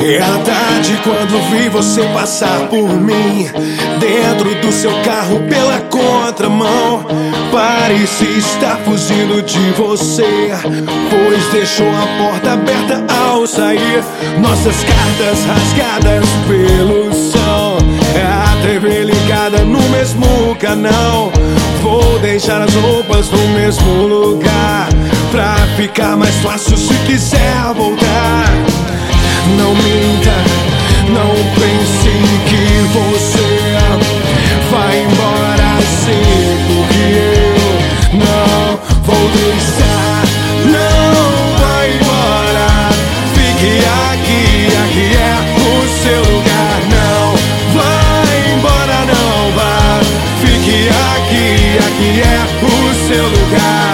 Era tarde quando vi você passar por mim, dentro do seu carro pela contramão. Parecia estar fugindo de você, pois deixou a porta aberta ao sair. Nossas cartas rasgadas pelo som, a TV ligada no mesmo canal. Vou deixar as roupas no mesmo lugar, pra ficar mais fácil se quiser voltar. Não minta, não pense que você vai embora assim, porque eu não vou deixar. Não vai embora, fique aqui, aqui é o seu lugar. Não vai embora, não vá, fique aqui, aqui é o seu lugar.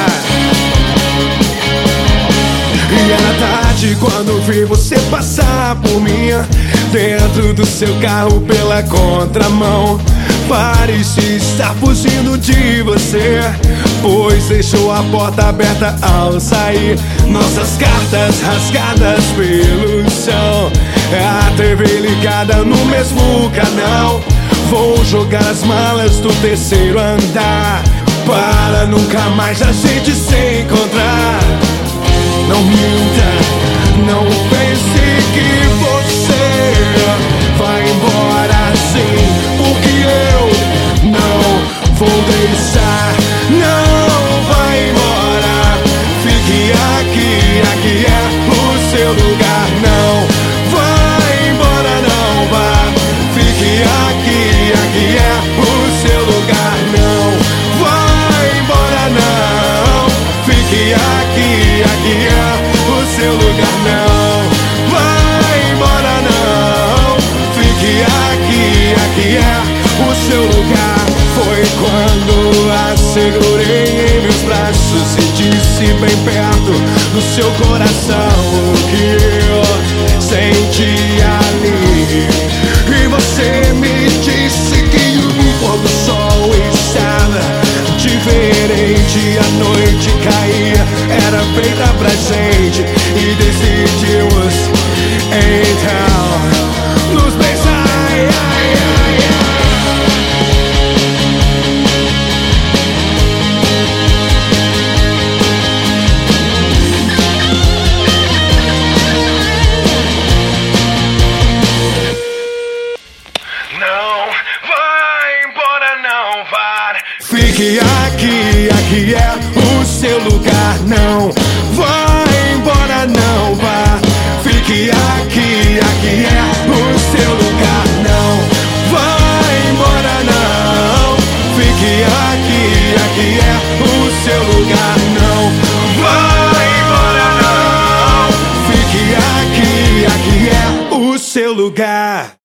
E era tarde quando vi você passar por mim, dentro do seu carro pela contramão. Parecia estar fugindo de você, pois deixou a porta aberta ao sair. Nossas cartas rasgadas pelo chão, a TV ligada no mesmo canal. Vou jogar as malas do terceiro andar, para nunca mais a gente se encontrar. Não minta, não pense que você vai embora assim, porque eu não vou deixar. Não vai embora, fique aqui, aqui é o seu lugar. Não vai embora, não vá, fique aqui, aqui é o seu lugar. Não vai embora, não, fique aqui, aqui é o seu lugar. Não vai embora, não, fique aqui, aqui é o seu lugar. Foi quando a segurei em meus braços e disse bem perto do seu coração o que eu senti ali. E você me disse que o pôr do sol estava diferente, a noite caía, era feita pra gente, e decidimos então nos beijar. Não vai embora, não vá, fique aqui, aqui é o seu lugar. Não vai embora, não vá, fique aqui, aqui é o seu lugar. Não vai embora, não, fique aqui, aqui é o seu lugar. Não vai embora, não, fique aqui, aqui é o seu lugar.